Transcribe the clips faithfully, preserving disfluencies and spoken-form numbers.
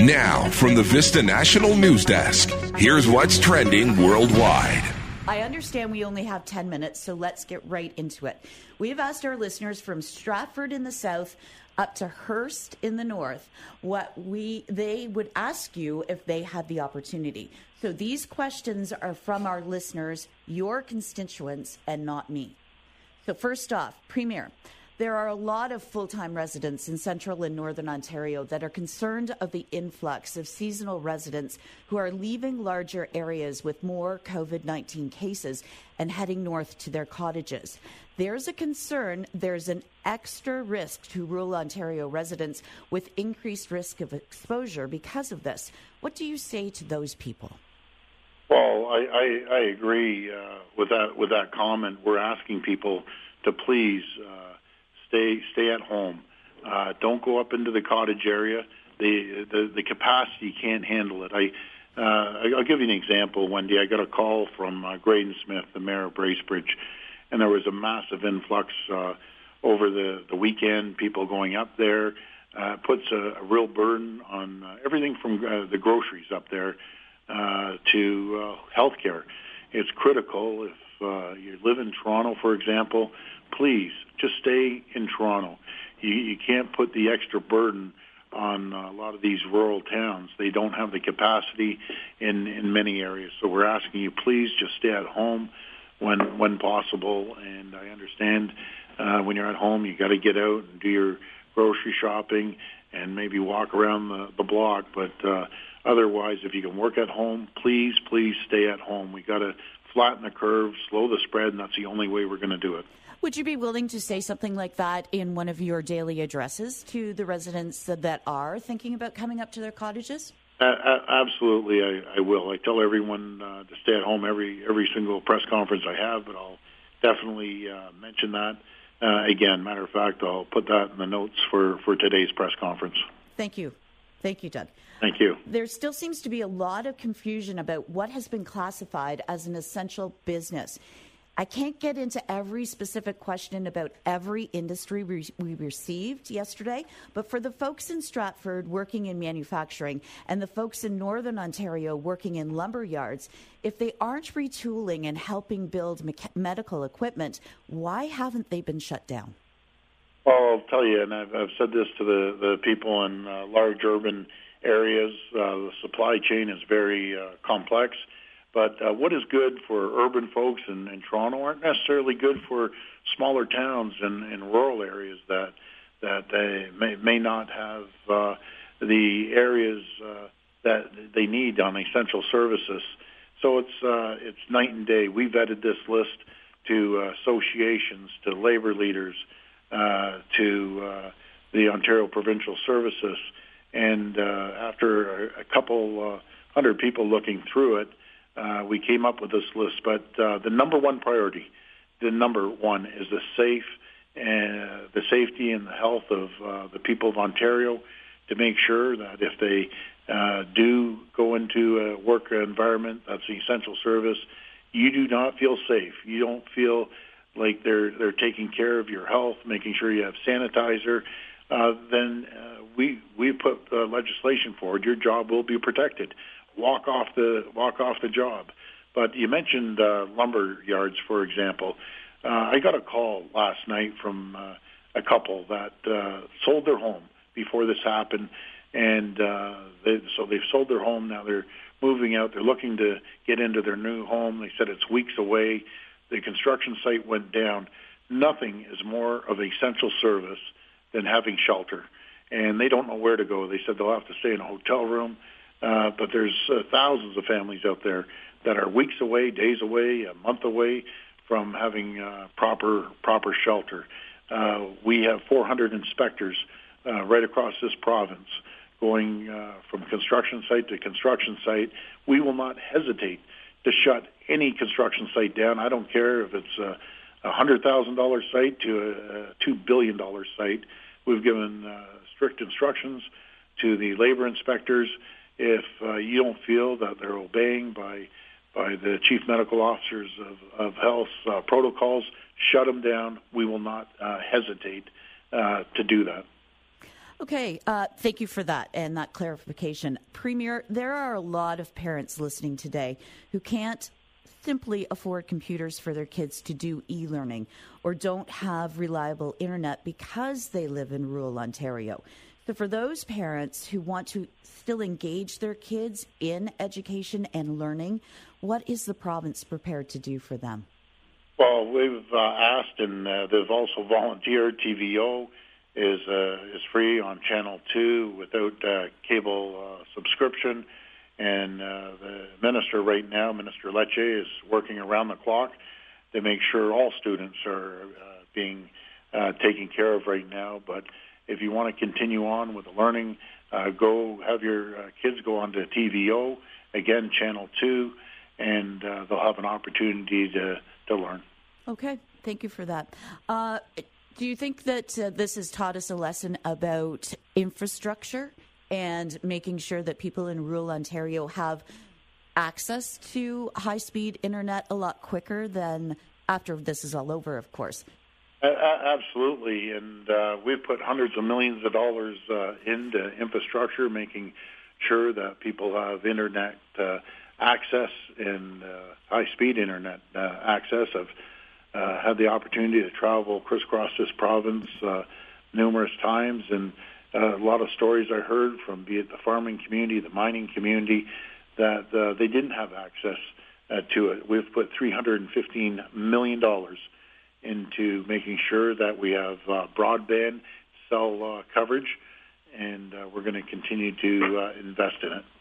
Now, from the Vista National News Desk, here's what's trending worldwide. I understand we only have ten minutes, so let's get right into it. We've asked our listeners from Stratford in the south up to Hearst in the north what we they would ask you if they had the opportunity. So these questions are from our listeners, your constituents, and not me. So first off, Premier, there are a lot of full-time residents in central and northern Ontario that are concerned of the influx of seasonal residents who are leaving larger areas with more COVID nineteen cases and heading north to their cottages. There's a concern there's an extra risk to rural Ontario residents with increased risk of exposure because of this. What do you say to those people? Well, I, I, I agree uh, with that with that comment. We're asking people to please uh, stay stay at home. Uh, don't go up into the cottage area. The the, the capacity can't handle it. I uh, I'll give you an example. Wendy, I got a call from uh, Graydon Smith, the mayor of Bracebridge, and there was a massive influx uh, over the, the weekend. People going up there uh, puts a, a real burden on uh, everything from uh, the groceries up there uh, to uh, healthcare. It's critical. If uh, you live in Toronto, for example, please just stay in Toronto. You, you can't put the extra burden on a lot of these rural towns. They don't have the capacity in, in many areas. So we're asking you, please just stay at home when when possible. And I understand uh, when you're at home, you got to get out and do your grocery shopping and maybe walk around the, the block. But uh, otherwise, if you can work at home, please, please stay at home. We got to flatten the curve, slow the spread, and that's the only way we're going to do it. Would you be willing to say something like that in one of your daily addresses to the residents that are thinking about coming up to their cottages? Uh, absolutely, I, I will. I tell everyone uh, to stay at home every every single press conference I have, but I'll definitely uh, mention that. Uh, again, matter of fact, I'll put that in the notes for, for today's press conference. Thank you. Thank you, Doug. Thank you. There still seems to be a lot of confusion about what has been classified as an essential business. I can't get into every specific question about every industry we, we received yesterday, but for the folks in Stratford working in manufacturing and the folks in Northern Ontario working in lumber yards, if they aren't retooling and helping build me- medical equipment, why haven't they been shut down? Well, I'll tell you, and I've, I've said this to the, the people in uh, large urban areas, uh, the supply chain is very uh, complex. But uh, what is good for urban folks in, in Toronto aren't necessarily good for smaller towns and, and rural areas that that they may, may not have uh, the areas uh, that they need on essential services. So it's uh, it's night and day. We vetted this list to uh, associations, to labor leaders, uh, to uh, the Ontario Provincial Services, and uh, after a, a couple uh, hundred people looking through it, Uh, we came up with this list, but uh, the number one priority, the number one is the safe and the safety and the health of uh, the people of Ontario, to make sure that if they uh, do go into a work environment that's an essential service, you do not feel safe. You don't feel like they're they're taking care of your health, making sure you have sanitizer. Uh, then uh, we we put uh, legislation forward. Your job will be protected. Walk off the walk off the job. But you mentioned uh, lumber yards, for example. Uh, I got a call last night from uh, a couple that uh, sold their home before this happened, and uh, they, so they've sold their home. Now they're moving out. They're looking to get into their new home. They said it's weeks away. The construction site went down. Nothing is more of an essential service than having shelter, and they don't know where to go. They said they'll have to stay in a hotel room. Uh, but there's uh, thousands of families out there that are weeks away, days away, a month away from having uh, proper proper shelter. Uh, we have four hundred inspectors uh, right across this province going uh, from construction site to construction site. We will not hesitate to shut any construction site down. I don't care if it's a one hundred thousand dollars site to a two billion dollars site. We've given uh, strict instructions to the labor inspectors. If uh, you don't feel that they're obeying by by the chief medical officers of, of health uh, protocols, shut them down. We will not uh, hesitate uh, to do that. Okay, uh, thank you for that and that clarification. Premier, there are a lot of parents listening today who can't simply afford computers for their kids to do e-learning or don't have reliable internet because they live in rural Ontario. So for those parents who want to still engage their kids in education and learning, what is the province prepared to do for them? Well, we've uh, asked, and uh, they've also volunteered. T V O is uh, is free on Channel two without uh, cable uh, subscription. And uh, the minister right now, Minister Lecce, is working around the clock to make sure all students are uh, being uh, taken care of right now. But if you want to continue on with the learning, uh, go have your uh, kids go on to T V O, again, Channel two, and uh, they'll have an opportunity to, to learn. Okay, thank you for that. Uh, do you think that uh, this has taught us a lesson about infrastructure and making sure that people in rural Ontario have access to high-speed internet a lot quicker than after this is all over, of course? Uh, absolutely, and uh, we've put hundreds of millions of dollars uh, into infrastructure, making sure that people have internet uh, access and uh, high-speed internet uh, access. I've uh, had the opportunity to travel crisscross this province uh, numerous times, and uh, a lot of stories I heard from be it the farming community, the mining community, that uh, they didn't have access uh, to it. We've put three hundred fifteen million dollars into making sure that we have uh, broadband cell uh, coverage, and uh, we're going to continue to uh, invest in it.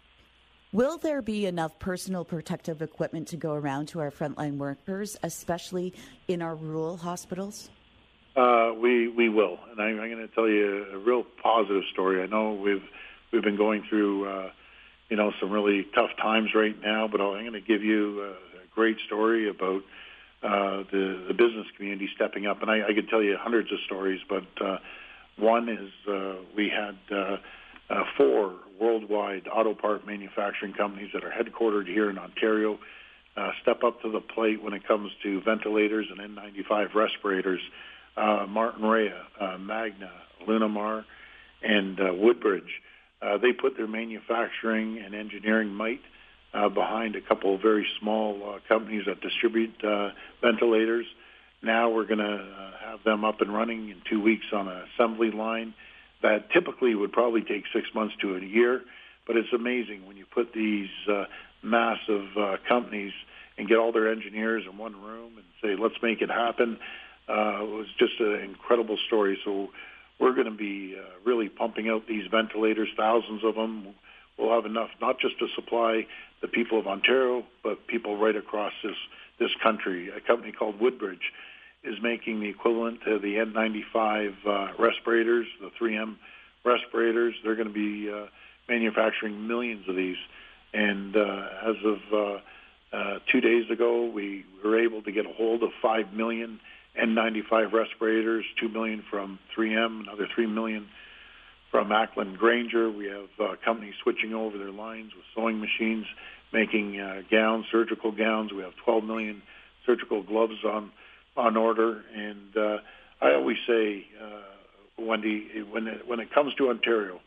Will there be enough personal protective equipment to go around to our frontline workers, especially in our rural hospitals? Uh, we we will, and I, I'm going to tell you a real positive story. I know we've we've been going through uh, you know some really tough times right now, but I'm going to give you a, a great story about uh, the the business community stepping up, and I, I could tell you hundreds of stories, but uh, one is uh, we had uh, uh, four worldwide auto part manufacturing companies that are headquartered here in Ontario uh, step up to the plate when it comes to ventilators and N ninety-five respirators. Uh, Martin Rea, uh, Magna, Lunamar, and uh, Woodbridge. Uh, they put their manufacturing and engineering might uh, behind a couple of very small uh, companies that distribute uh, ventilators. Now we're going to uh, have them up and running in two weeks on an assembly line that typically would probably take six months to a year. But it's amazing when you put these uh, massive uh, companies and get all their engineers in one room and say, let's make it happen. Uh, it was just an incredible story. So we're going to be uh, really pumping out these ventilators, thousands of them. We'll have enough not just to supply the people of Ontario, but people right across this, this country. A company called Woodbridge is making the equivalent to the N ninety-five uh, respirators, the three M respirators. They're going to be uh, manufacturing millions of these. And uh, as of uh, uh, two days ago, we were able to get a hold of five million N ninety-five respirators, two million from three M, another three million from Ackland Granger. We have uh, companies switching over their lines with sewing machines, making uh, gowns, surgical gowns. We have twelve million surgical gloves on on order. And uh, I always say, uh, Wendy, when it, when it comes to Ontario,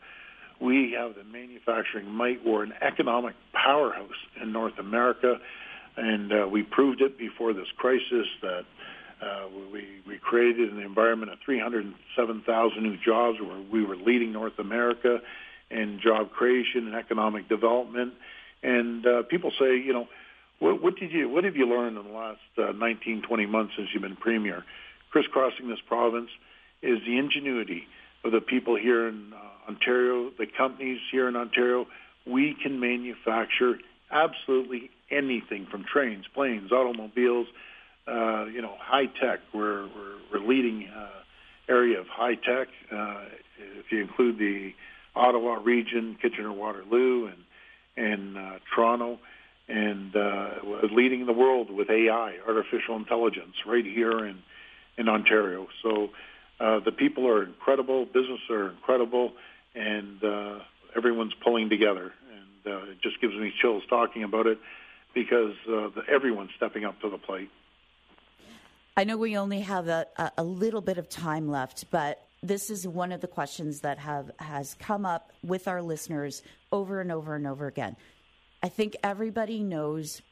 we have the manufacturing might. We're an economic powerhouse in North America, and uh, we proved it before this crisis that Uh, we, we created an environment of three hundred seven thousand new jobs where we were leading North America in job creation and economic development. And uh, people say, you know, what, what did you, what have you learned in the last uh, nineteen, twenty months since you've been premier? Crisscrossing this province is the ingenuity of the people here in uh, Ontario, the companies here in Ontario. We can manufacture absolutely anything from trains, planes, automobiles. Uh, you know, high tech. We're we're, we're leading uh, area of high tech. Uh, if you include the Ottawa region, Kitchener-Waterloo, and and uh, Toronto, and uh, leading the world with A I, artificial intelligence, right here in in Ontario. So uh, the people are incredible, businesses are incredible, and uh, everyone's pulling together. And uh, it just gives me chills talking about it because uh, the, everyone's stepping up to the plate. I know we only have a, a little bit of time left, but this is one of the questions that have has come up with our listeners over and over and over again. I think everybody knows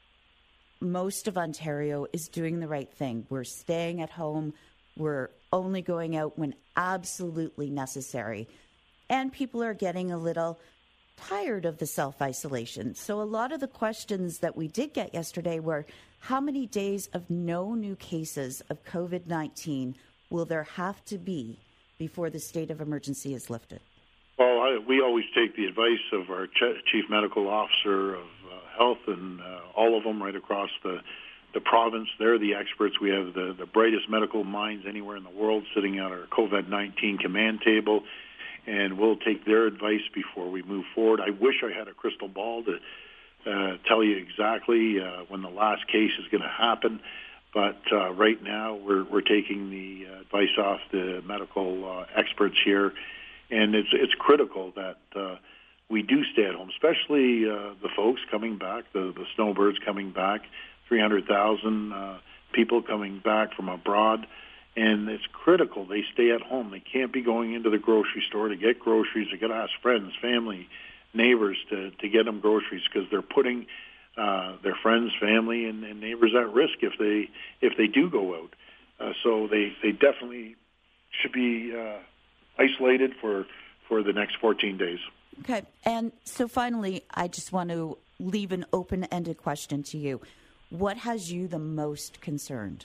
most of Ontario is doing the right thing. We're staying at home. We're only going out when absolutely necessary. And people are getting a little tired of the self-isolation. So a lot of the questions that we did get yesterday were, how many days of no new cases of COVID nineteen will there have to be before the state of emergency is lifted? Well, I, we always take the advice of our ch- chief medical officer of uh, health and uh, all of them right across the, the province. They're the experts. We have the, the brightest medical minds anywhere in the world sitting at our COVID nineteen command table, and we'll take their advice before we move forward. I wish I had a crystal ball to uh, tell you exactly uh, when the last case is going to happen, but uh, right now we're, we're taking the advice off the medical uh, experts here. And it's it's critical that uh, we do stay at home, especially uh, the folks coming back, the, the snowbirds coming back, three hundred thousand uh, people coming back from abroad. And it's critical they stay at home. They can't be going into the grocery store to get groceries. They got to ask friends, family, neighbors to, to get them groceries because they're putting uh, their friends, family, and, and neighbors at risk if they if they do go out. Uh, so they, they definitely should be Uh, isolated for, for the next fourteen days. Okay. And so finally, I just want to leave an open-ended question to you. What has you the most concerned?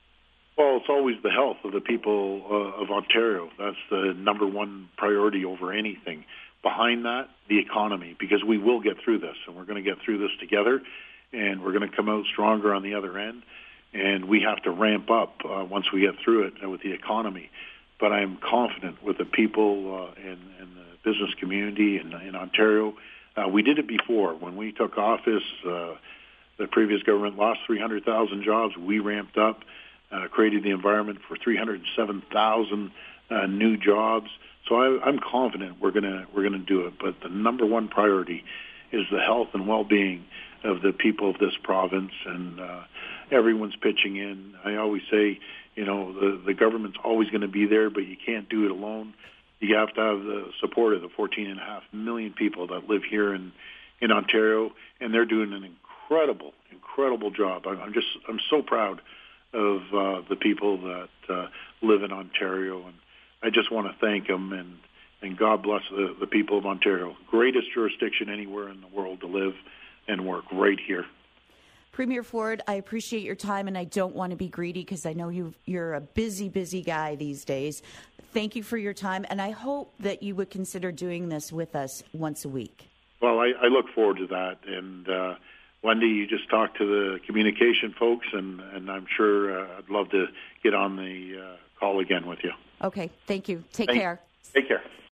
Well, it's always the health of the people uh, of Ontario. That's the number one priority over anything. Behind that, the economy, because we will get through this, and we're going to get through this together, and we're going to come out stronger on the other end, and we have to ramp up uh, once we get through it uh, with the economy. But I am confident with the people uh, and, and the business community in, in Ontario. Uh, we did it before. When we took office, uh, the previous government lost three hundred thousand jobs. We ramped up, uh, created the environment for three hundred seven thousand uh, new jobs. So I, I'm confident we're gonna we're gonna do it. But the number one priority is the health and well-being of the people of this province, and uh, everyone's pitching in. I always say, you know, the, the government's always going to be there, but you can't do it alone. You have to have the support of the fourteen and a half million people that live here in, in Ontario, and they're doing an incredible, incredible job. I'm, I'm just, I'm so proud of uh, the people that uh, live in Ontario, and I just want to thank them, and, and God bless the, the people of Ontario. Greatest jurisdiction anywhere in the world to live and work, right here. Premier Ford, I appreciate your time, and I don't want to be greedy because I know you you're a busy, busy guy these days. Thank you for your time, and I hope that you would consider doing this with us once a week. Well, I, I look forward to that, and uh, Wendy, you just talked to the communication folks, and, and I'm sure uh, I'd love to get on the uh, call again with you. Okay, thank you. Take Thank, care. Take care.